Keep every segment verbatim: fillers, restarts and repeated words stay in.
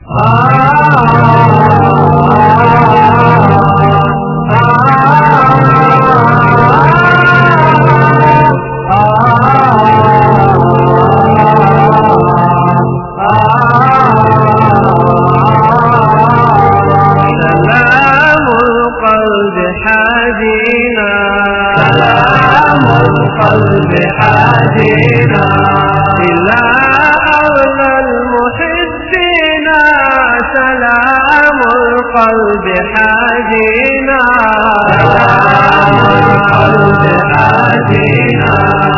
سلام القلب حادينا إلى أولى المحبين. سلام القلب حادينا سلام القلب حادينا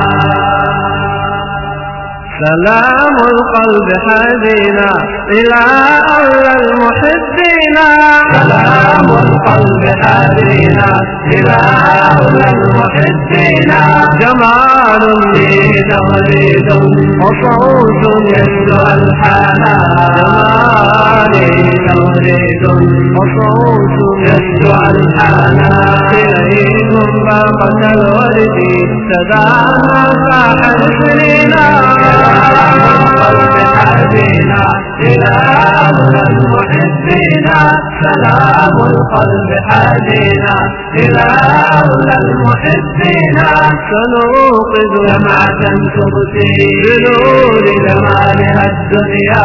سلام القلب حادينا إلى أولى المحبين. سلام القلب حادينا إلى أولى المحبين. جمال فيه تغريد وصوت يشدو ألحانا. جمال فيه تغريد وصوت يشدو ألحانا. إليكم باقة الورد تداعى فاح سنينا. سلام القلب حادينا إلى أولى المحبين. سلام القلب حادينا إلى أولى المحبين. سنوقظ جمعة تبكي بنور جمالها الدنيا.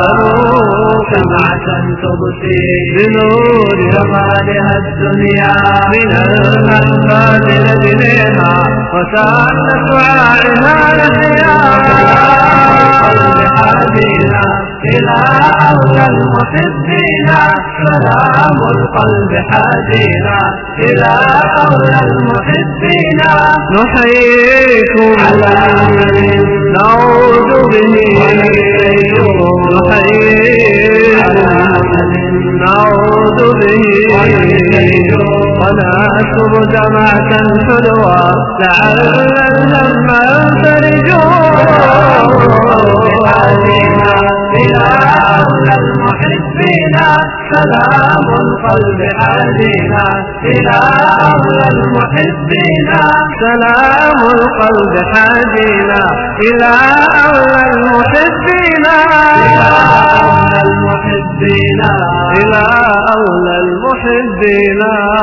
جمعة تبكي بنور جمالها الدنيا. من الأحباب نجنيها وسالت وعيها نحيا. القلب حادينا إلى أولى المحبين. سلام القلب حادينا إلى أولى المحبين. نحييكم على أمل نعود به. نحييكم على أمل نعود به. ونأسر جمعة حلوة لعل الهم ينفرجون. إلى أولى المحبين. سلام القلب حادينا إلى أولى المحبين. سلام القلب حادينا إلى أولى المحبين. إلى أولى المحبين إلى أولى المحبين.